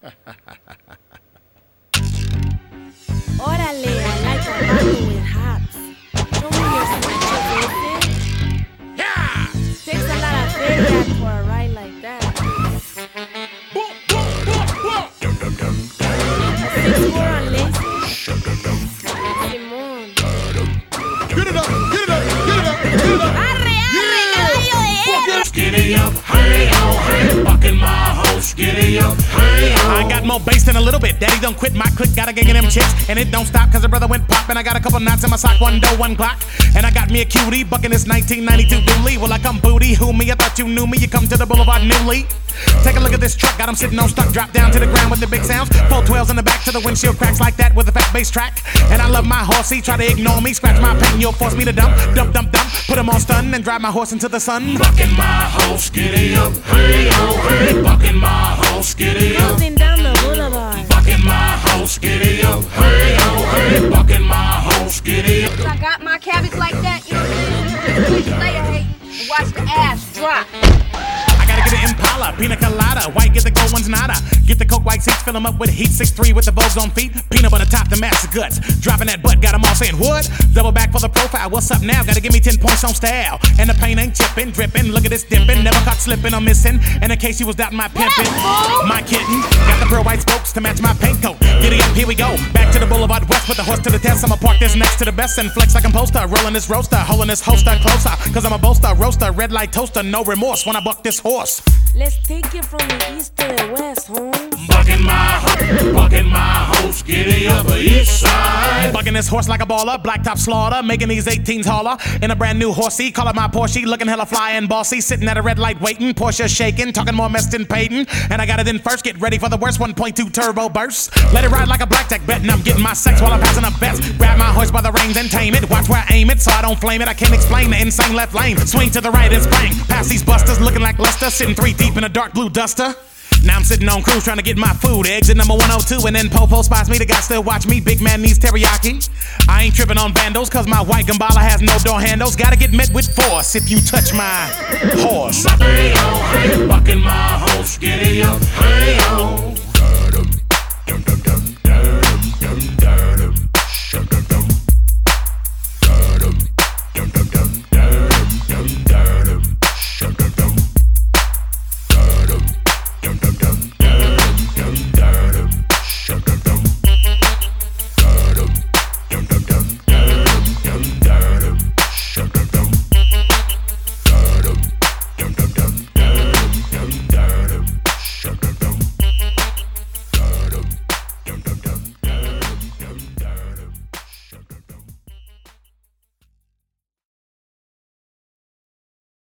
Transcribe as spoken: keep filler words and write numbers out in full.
Órale, I like a bottle with hops. Show me your switches, is it? Yeah! Takes a lot of feedback for a ride like that. Six more on lazy. Simón. Get it up, get it up, get it up, get it up. Arre, arre, caballo de él. Giddy up, hey, oh, hey, bucking my house, giddy up, hey, oh. I got more bass than a little bit. Daddy don't quit my click, gotta get them chicks. And it don't stop cause the brother went pop. And I got a couple knots in my sock, one dough, one clock. And I got me a cutie, bucking this nineteen ninety-two dually. Well, I come booty, who me? I thought you knew me. You come to the boulevard newly. Take a look at this truck, got him sitting on stuck, drop down to the ground with the big sounds. Full twelves in the back to the windshield cracks like that with a fat bass track. And I love my horsey, try to ignore me, scratch my pain, you'll force me to dump, dump, dump, dump. Put him on stun and drive my horse into the sun. Bucking my house, giddy up, hey, oh, hey, bucking my house, giddy up. Cruising down the boulevard. Bucking my house, giddy up, hey, oh, hey, bucking my house, giddy up. I got my cabbage like that, you know what I mean? Just play a hating and watch the ass drop. I gotta get an Impala, pina colada, white, get the gold ones nada. Get the coke white seats, fill them up with heat, six three with the Vogues on feet. Peanut butter top, the master guts, dropping that butt, got them all saying what? Double back for the profile, what's up now? Gotta give me ten points on style. And the paint ain't chipping, dripping, look at this dipping. Never caught slipping or missing, and in case you was doubting my pimping, my kitten, got the pearl white spokes to match my paint coat. Giddy up, here we go, back to the boulevard west, put the horse to the test. I'ma park this next to the best and flex like I'm poster. Rolling this roaster, holding this holster closer, cause I'm a boaster, roaster, red light toaster, no remorse when I buck this horse. Let's take it from the east to the west, home. Bucking my house, bucking my house, giddy up, east side. Bucking this horse like a baller, blacktop slaughter, making these eighteens holler. In a brand new horsey, call it my Porsche, looking hella fly and bossy. Sitting at a red light waiting, Porsche shaking, talking more mess than Peyton. And I got it in first, get ready for the worst, one point two turbo burst. Let it ride like a blackjack bet, and I'm getting my sex while I'm passing up bets. Grab my horse by the reins and tame it, watch where I aim it so I don't flame it. I can't explain the insane left lane, swing to the right and spring. Past these busters, looking like Lester, sitting three deep in a dark blue duster. Now I'm sitting on cruise trying to get my food. Exit number one oh two and then Popo spots me. The guy still watch me. Big man needs teriyaki. I ain't tripping on vandals cause my white Gambala has no door handles. Gotta get met with force if you touch my horse. Hey, oh, hey, bucking my house, giddy up, hey,